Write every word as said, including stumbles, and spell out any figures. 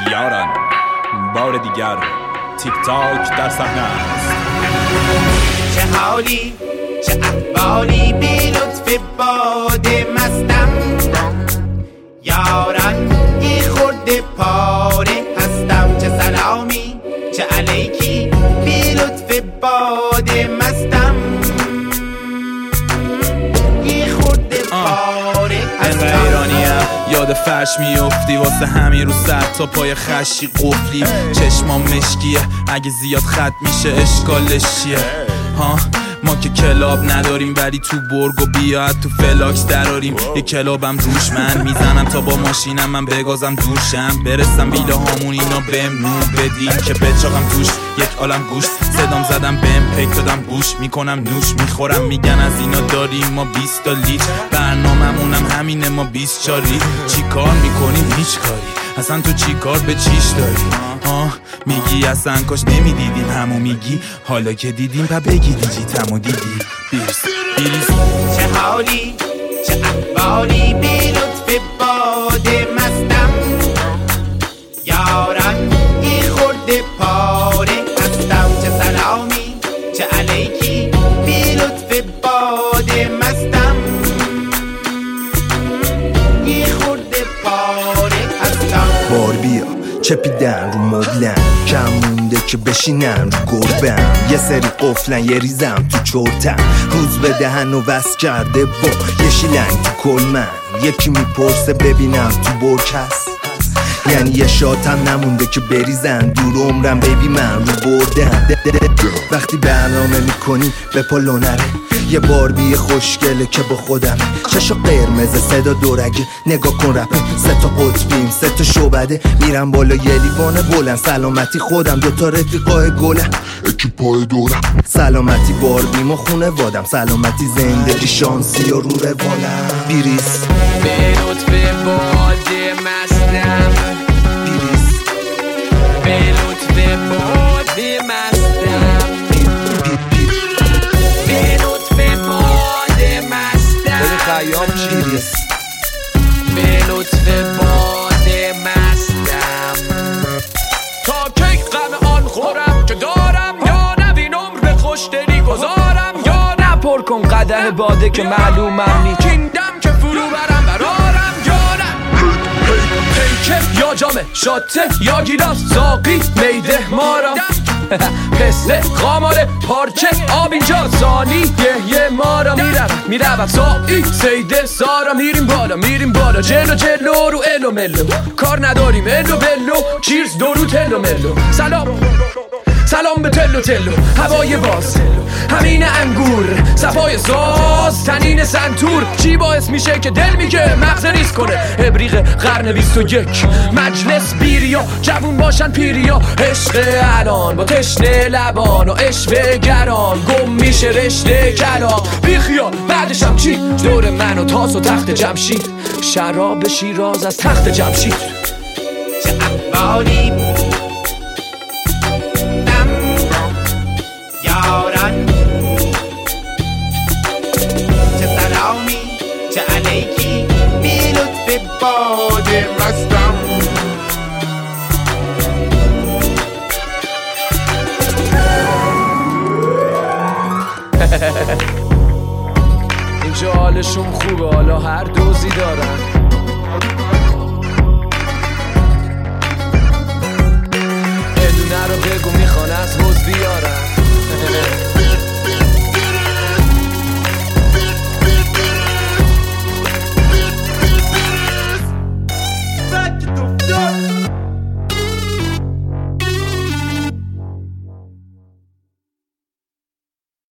یاران بار دیگر تیک تاک در صحنه است. چه حالی چه احوالی بی لطف باد مستم، یاران یه خورده پاره هستم. چه سلامی چه علیکی بی لطف باد مستم، یه خورده پاره هستم. ایرانیم یاد فرش میافتی واسه همین رو سر تا پای خشی قفلی. چشمام مشکیه اگه زیاد خط میشه اشکالش چیه ها؟ ما که کلاب نداریم ولی تو برگ و بیاد تو فلاکس دراریم. یه کلابم روش من میزنم تا با ماشینم من بگازم دورشم برسم ویله هامون اینا بهم نور بدین که بچاقم توش یک عالم گوش. صدام زدم بهم پیک دادم گوش میکنم نوش میخورم میگن از اینا داریم ما بیست تا لیت. برناممونم همینه ما بیست چاری. چی کار میکنیم هیچ کاری اصلا تو چی کار به چیش داری ها؟ میگی اصلا کاش نمیدیدیم همو میگی حالا که دیدیم پا بگی دیجیتمو دیدی. بیرس بیرس چه حالی چه احوالی بی لطف باد مستم، یاران یه خورده پاره هستم. چه سلامی چه علیکی بی لطف باد مستم، یه خورده پاره هستم. بار بیا چپیدن رو مبلن کم مونده که بشینن رو گربن. یه سری قفلن یه ریزم تو چرتن روز به دهن و وست کرده با یه شیلنگ تو کل من. یکی میپرسه ببینم تو برک هست، یعنی یه شاتم نمونده که بریزن دور عمرم بیبی من رو بردن. وقتی برنامه میکنی به پلو نره یه باربی خوشگله که با خودمه. چشا قرمز صدا دورگه نگاه کن رپه سه تا قطبیم سه تا شعبده میرم بالا یه لیوان بلند. سلامتی خودم دوتا رفیقای گلم اکی پای دورم. سلامتی باربیم و خونه وادم، سلامتی زندگی شانسی و رو روانم. بیریس به لطف باد مستم، بیریس به لطف باد مستم، به لطف باد مستم، خیام بیریس به لطف باد مستم. تا کی غم آن خورم که دارم، یا نبین عمر به خوشدلی گذارم، یا نپر کن قدح باده که معلومم نی کیندم که فرو برم برارم، یا نه پیکه یا جامه شاته یا گیلاس ساقی میده مارم. قصه خاماره پارچه آب اینجا سانی یه یه مارا. میرم میرم سایی سیده سارا. میریم بالا میریم بالا جلو جلو رو الو ملو. کار نداریم الو بلو چیرز دورو تلو ملو. سلام سلام به تلو تلو هوای باز همین انگور صفای ساز تنین سنتور. چی باعث میشه که دل میگه مغز ریز کنه؟ ابریق قرن بیست و یک مجلس بیریا جوون باشن پیریا. عشق الان با تشنه لبان و عشق گران گم میشه رشته کلام. بیخیال بعدشم چی؟ دور من و تاس و تخت جمشید شراب شیراز از تخت جمشید. چه احوالی یاران، چه سلامی چه علیکی بی لطف باد مستم. اینجا حالشون خوبه حالا هر دوزی دارن.